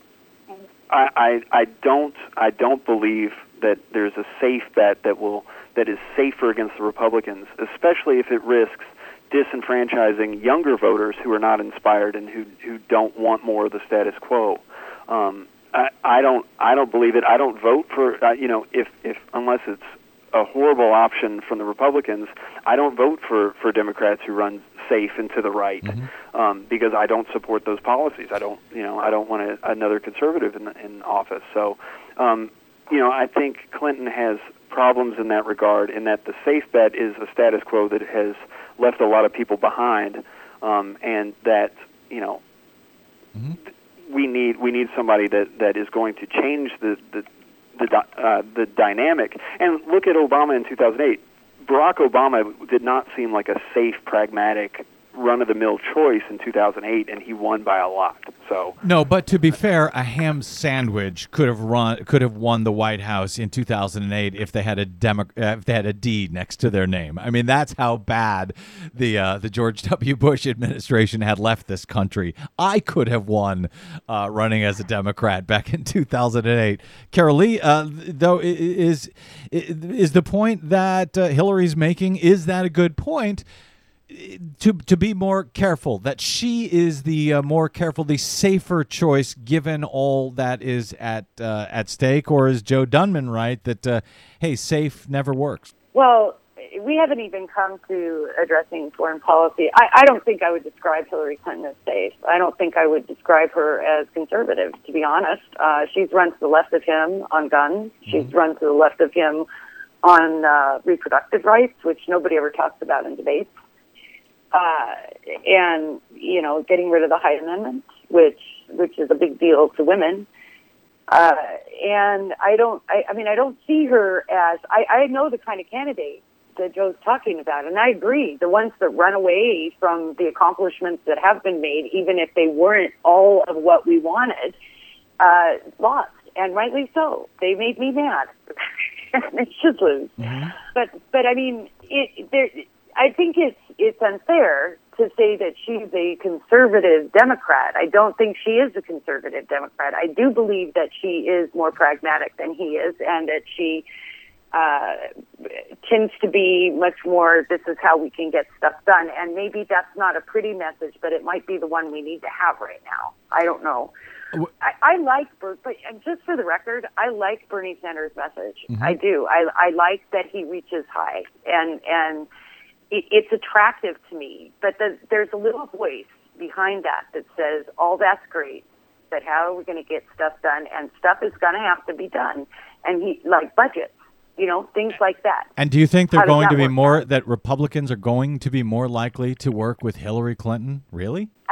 I don't believe that there's a safe bet that is safer against the Republicans, especially if it risks disenfranchising younger voters who are not inspired and who don't want more of the status quo. I don't believe it. I don't vote for if unless it's a horrible option from the Republicans, I don't vote for Democrats who run safe and to the right, because I don't support those policies. I don't want another conservative in office. So, I think Clinton has problems in that regard, in that the safe bet is a status quo that has left a lot of people behind, and that we need somebody that is going to change the dynamic. And look at Obama in 2008. Barack Obama did not seem like a safe, pragmatic, run-of-the-mill choice in 2008, and he won by a lot. So no, but to be fair, a ham sandwich could have won the White House in 2008 if they had a D next to their name. I mean, that's how bad the George W. Bush administration had left this country. I could have won running as a Democrat back in 2008. Carol Lee, though, is the point that Hillary's making, is that a good point? To be more careful, that she is the more careful, the safer choice given all that is at stake? Or is Joe Dunman right that, hey, safe never works? Well, we haven't even come to addressing foreign policy. I don't think I would describe Hillary Clinton as safe. I don't think I would describe her as conservative, to be honest. She's run to the left of him on guns. She's run to the left of him on reproductive rights, which nobody ever talks about in debates. And getting rid of the Hyde Amendment, which is a big deal to women. And I don't see her as, I know the kind of candidate that Joe's talking about, and I agree. The ones that run away from the accomplishments that have been made, even if they weren't all of what we wanted, lost, and rightly so. They made me mad. They should lose. But I mean, I think it's unfair to say that she's a conservative Democrat. I don't think she is a conservative Democrat. I do believe that she is more pragmatic than he is, and that she tends to be much more, this is how we can get stuff done. And maybe that's not a pretty message, but it might be the one we need to have right now. I don't know. I like Bernie, but just for the record, I like Bernie Sanders' message. I do. I like that he reaches high, and it's attractive to me, but there's a little voice behind that says, all that's great, but how are we going to get stuff done? And stuff is going to have to be done. And like budgets, things like that. And do you think they're going to be that Republicans are going to be more likely to work with Hillary Clinton? Really? I don't think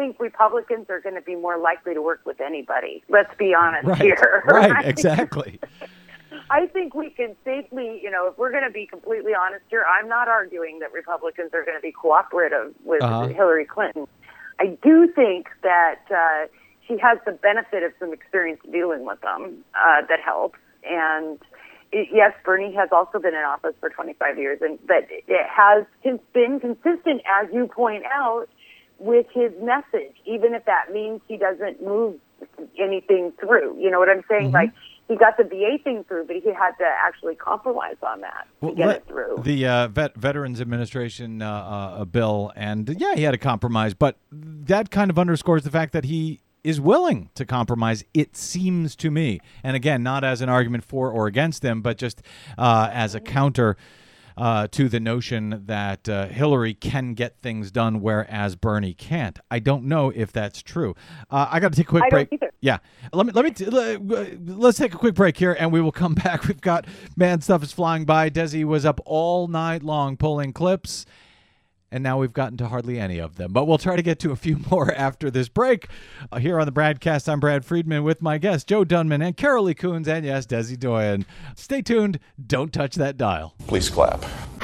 think Republicans are going to be more likely to work with anybody. Let's be honest Right. here. Right, exactly. I think we can safely, if we're going to be completely honest here, I'm not arguing that Republicans are going to be cooperative with Hillary Clinton. I do think that she has the benefit of some experience dealing with them that helps. And yes, Bernie has also been in office for 25 years, but it has been consistent, as you point out, with his message, even if that means he doesn't move anything through. You know what I'm saying? Like, he got the VA thing through, but he had to actually compromise on that to get it through. The Veterans Administration bill, and he had a compromise, but that kind of underscores the fact that he is willing to compromise, it seems to me. And again, not as an argument for or against them, but just as a counter to the notion that Hillary can get things done, whereas Bernie can't. I don't know if that's true. I got to take a quick break. Don't either. Yeah, let's take a quick break here, and we will come back. We've got stuff is flying by. Desi was up all night long pulling clips, and now we've gotten to hardly any of them. But we'll try to get to a few more after this break. Here on the Bradcast, I'm Brad Friedman with my guests, Joe Dunman and Carolee Coons, and yes, Desi Doyen. Stay tuned. Don't touch that dial. Please clap.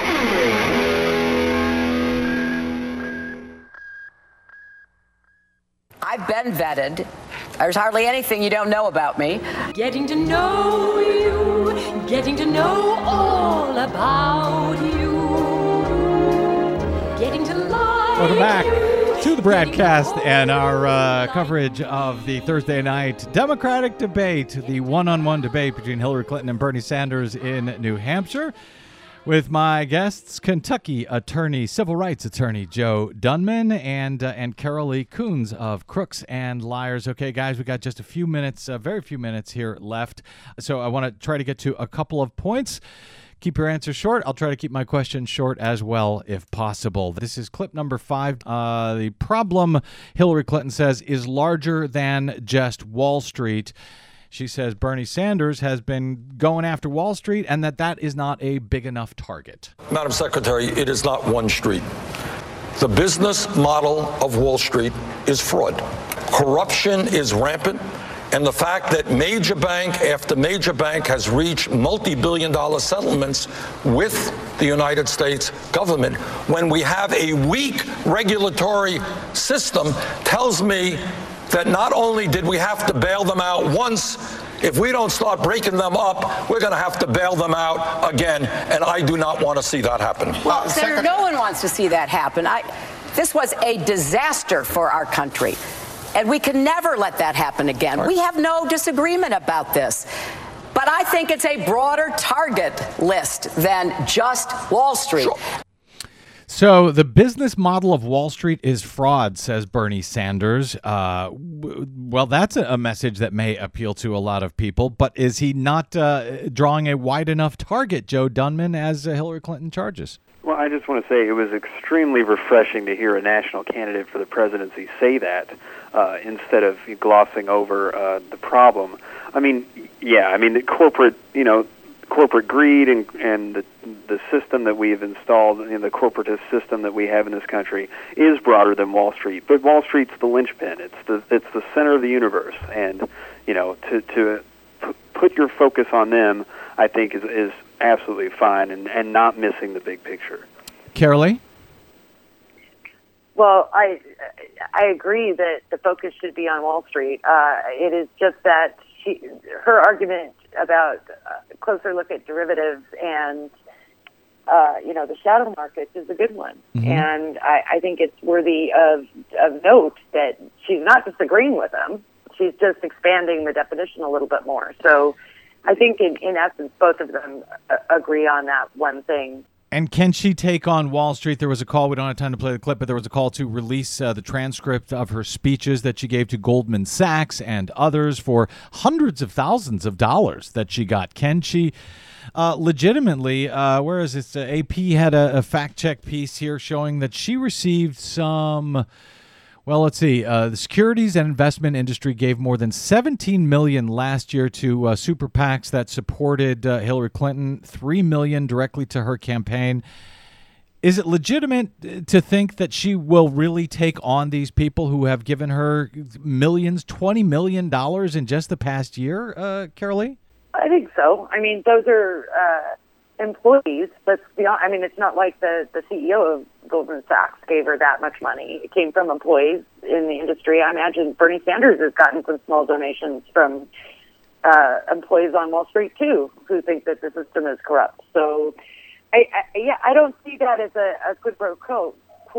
I've been vetted. There's hardly anything you don't know about me. Getting to know you, getting to know all about you, getting to like Welcome back you, to the Bradcast and our coverage of the Thursday night Democratic debate, the one-on-one debate between Hillary Clinton and Bernie Sanders in New Hampshire. With my guests, Kentucky attorney, civil rights attorney Joe Dunman and Carolee Coons of Crooks and Liars. Okay, guys, we got just a few minutes, very few minutes here left. So I want to try to get to a couple of points. Keep your answers short. I'll try to keep my questions short as well, if possible. This is clip number 5. The problem, Hillary Clinton says, is larger than just Wall Street. She says Bernie Sanders has been going after Wall Street and that is not a big enough target. Madam Secretary, it is not one street. The business model of Wall Street is fraud. Corruption is rampant. And the fact that major bank after major bank has reached multi-billion-dollar settlements with the United States government when we have a weak regulatory system tells me that not only did we have to bail them out once, if we don't start breaking them up, we're going to have to bail them out again, and I do not want to see that happen. Well, Senator, no one wants to see that happen. This was a disaster for our country, and we can never let that happen again. Right. We have no disagreement about this. But I think it's a broader target list than just Wall Street. Sure. So the business model of Wall Street is fraud, says Bernie Sanders. Well, that's a message that may appeal to a lot of people, but is he not drawing a wide enough target, Joe Dunman, as Hillary Clinton charges? Well, I just want to say it was extremely refreshing to hear a national candidate for the presidency say that instead of glossing over the problem. I mean, the corporate greed and the system that we have installed, the corporatist system that we have in this country is broader than Wall Street. But Wall Street's the linchpin. It's the center of the universe, and to put your focus on them, I think is absolutely fine and not missing the big picture. Carolee? Well, I agree that the focus should be on Wall Street. It is just that her argument about a closer look at derivatives and the shadow markets is a good one. Mm-hmm. And I think it's worthy of note that she's not disagreeing with them. She's just expanding the definition a little bit more. So I think in essence, both of them agree on that one thing. And can she take on Wall Street? There was a call, we don't have time to play the clip, but there was a call to release the transcript of her speeches that she gave to Goldman Sachs and others for hundreds of thousands of dollars that she got. Can she legitimately, where is this? AP had a fact-check piece here showing that she received some... Well, let's see. The securities and investment industry gave more than $17 million last year to super PACs that supported Hillary Clinton, $3 million directly to her campaign. Is it legitimate to think that she will really take on these people who have given her millions, $20 million in just the past year, Carol Lee? I think so. I mean, those are employees. It's not like the CEO of Goldman Sachs gave her that much money. It came from employees in the industry. I imagine Bernie Sanders has gotten some small donations from employees on Wall Street, too, who think that the system is corrupt. So, I don't see that as a quid pro quo.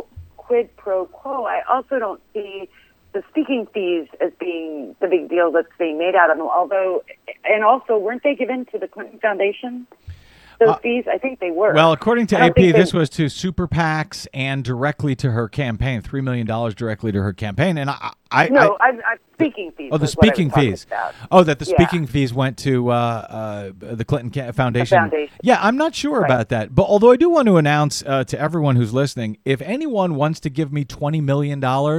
I also don't see the speaking fees as being the big deal that's being made out of them. Also, weren't they given to the Clinton Foundation? Those fees, I think they were. Well, according to AP, this was to super PACs and directly to her campaign, $3 million directly to her campaign. And I'm speaking fees. Oh, the speaking fees. That the speaking fees went to the Clinton Foundation. The foundation. Yeah, I'm not sure about that. But although I do want to announce to everyone who's listening, if anyone wants to give me $20 million,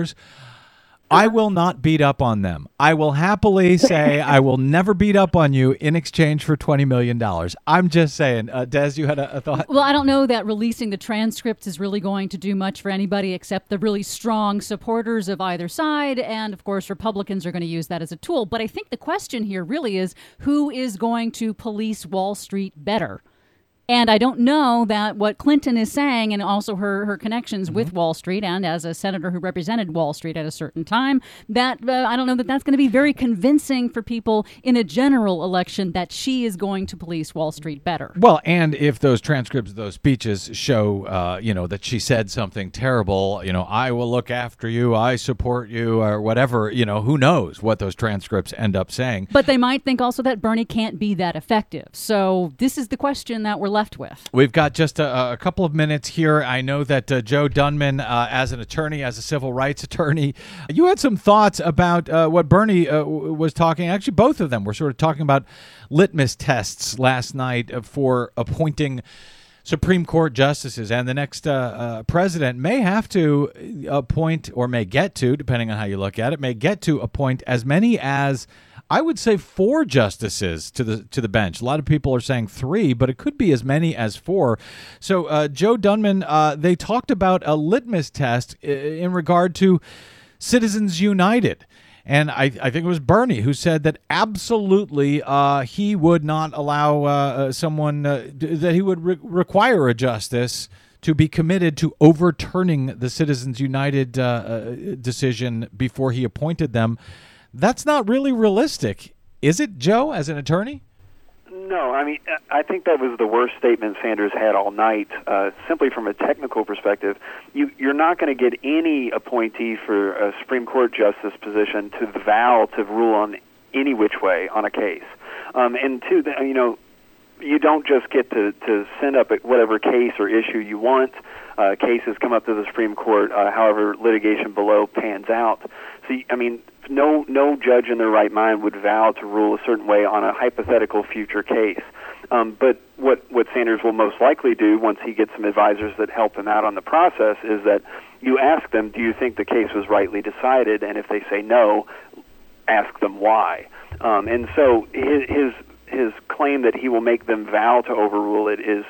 I will not beat up on them. I will happily say I will never beat up on you in exchange for $20 million. I'm just saying. Des, you had a thought? Well, I don't know that releasing the transcripts is really going to do much for anybody except the really strong supporters of either side. And, of course, Republicans are going to use that as a tool. But I think the question here really is who is going to police Wall Street better? And I don't know that what Clinton is saying, and also her connections with Wall Street, and as a senator who represented Wall Street at a certain time, that I don't know that that's going to be very convincing for people in a general election that she is going to police Wall Street better. Well, and if those transcripts of those speeches show, that she said something terrible, I will look after you, I support you, or whatever, who knows what those transcripts end up saying. But they might think also that Bernie can't be that effective. So this is the question that we're left with. We've got just a couple of minutes here. I know that Joe Dunman, as an attorney, as a civil rights attorney, you had some thoughts about what Bernie was talking. Actually, both of them were sort of talking about litmus tests last night for appointing Supreme Court justices, and the next president may have to appoint, or may get to, depending on how you look at it, may get to appoint as many as, I would say, 4 justices to the bench. A lot of people are saying 3, but it could be as many as 4. So Joe Dunman, they talked about a litmus test in regard to Citizens United. And I think it was Bernie who said that absolutely he would not allow someone, that he would require a justice to be committed to overturning the Citizens United decision before he appointed them. That's not really realistic, is it, Joe, as an attorney? No, I mean, I think that was the worst statement Sanders had all night. Simply from a technical perspective, you're not going to get any appointee for a Supreme Court justice position to vow to rule on any which way on a case. And two, you don't just get to send up whatever case or issue you want. Cases come up to the Supreme Court, however litigation below pans out. So, no judge in their right mind would vow to rule a certain way on a hypothetical future case. But what Sanders will most likely do once he gets some advisors that help him out on the process is that you ask them, do you think the case was rightly decided? And if they say no, ask them why. And so his claim that he will make them vow to overrule it is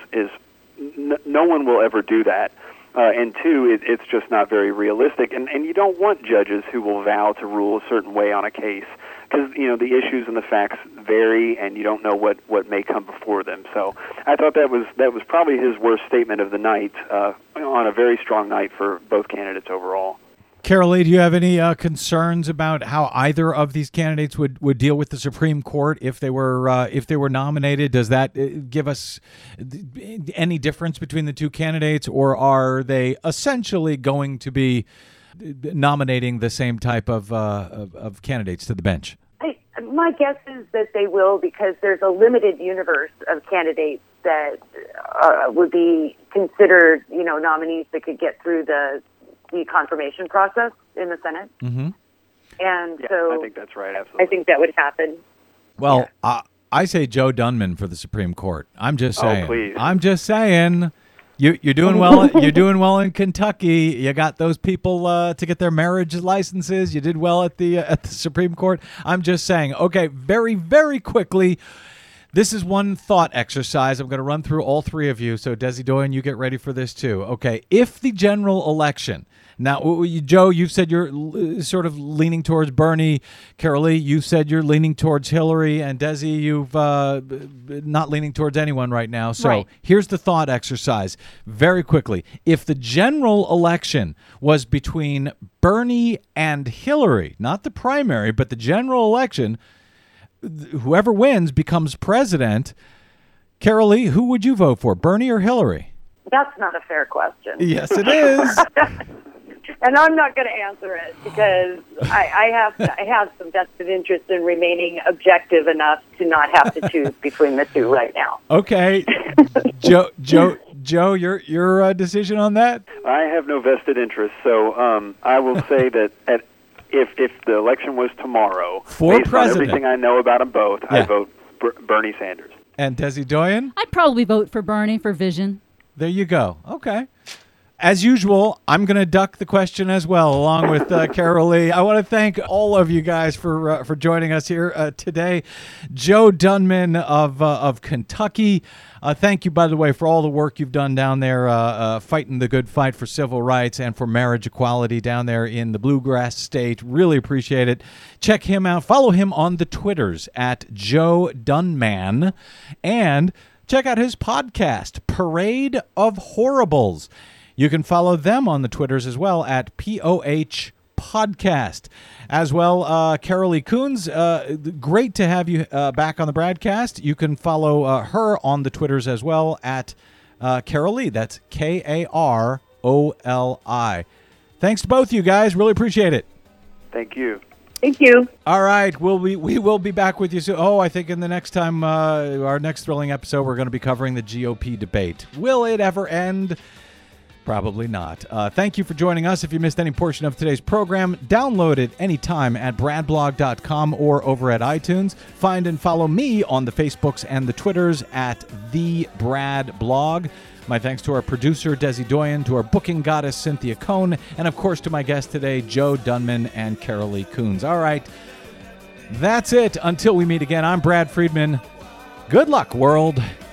no one will ever do that. And two, it's just not very realistic. And you don't want judges who will vow to rule a certain way on a case because, the issues and the facts vary and you don't know what may come before them. So I thought that was probably his worst statement of the night on a very strong night for both candidates overall. Carol Lee, do you have any concerns about how either of these candidates would deal with the Supreme Court if they were nominated? Does that give us any difference between the two candidates, or are they essentially going to be nominating the same type of candidates to the bench? My guess is that they will, because there's a limited universe of candidates that would be considered, nominees that could get through the confirmation process in the Senate. Mm-hmm. And yeah, so I think that's right, absolutely. I think that would happen. Well, yeah. I say Joe Dunman for the Supreme Court. I'm just saying. Oh, please. I'm just saying. You're doing well. You're doing well in Kentucky. You got those people to get their marriage licenses. You did well at the Supreme Court. I'm just saying. Okay, very, very quickly. This is one thought exercise. I'm going to run through all three of you. So, Desi Doyen, you get ready for this too. Okay. If the general election, now, Joe, you've said you're sort of leaning towards Bernie. Carol Lee, you said you're leaning towards Hillary. And Desi, you've not leaning towards anyone right now. So Right. Here's the thought exercise very quickly. If the general election was between Bernie and Hillary, not the primary, but the general election, whoever wins becomes president. Carol Lee, who would you vote for, Bernie or Hillary? That's not a fair question. Yes, it is. And I'm not going to answer it because I have some vested interest in remaining objective enough to not have to choose between the two right now. Okay. Joe, your decision on that? I have no vested interest, so I will say that if the election was tomorrow, For based president. on everything I know about them both, Yeah. I vote Bernie Sanders. And Desi Doyen? I'd probably vote for Bernie for vision. There you go. Okay. As usual, I'm going to duck the question as well, along with Carol Lee. I want to thank all of you guys for joining us here today. Joe Dunman of Kentucky. Thank you, by the way, for all the work you've done down there fighting the good fight for civil rights and for marriage equality down there in the Bluegrass State. Really appreciate it. Check him out. Follow him on the Twitters at Joe Dunman. And check out his podcast, Parade of Horribles. You can follow them on the Twitters as well at POH Podcast. As well, Carol Lee Coons, great to have you back on the broadcast. You can follow her on the Twitters as well at Carol Lee. That's KAROLI. Thanks to both you guys. Really appreciate it. Thank you. Thank you. All right, we will be back with you soon. Oh, I think in the next time, our next thrilling episode, we're going to be covering the GOP debate. Will it ever end? Probably not. Thank you for joining us. If you missed any portion of today's program, download it anytime at bradblog.com or over at iTunes. Find and follow me on the Facebooks and the Twitters at The Brad Blog. My thanks to our producer, Desi Doyen, to our booking goddess, Cynthia Cohn, and of course to my guests today, Joe Dunman and Carol Lee Coons. All right, that's it. Until we meet again, I'm Brad Friedman. Good luck, world.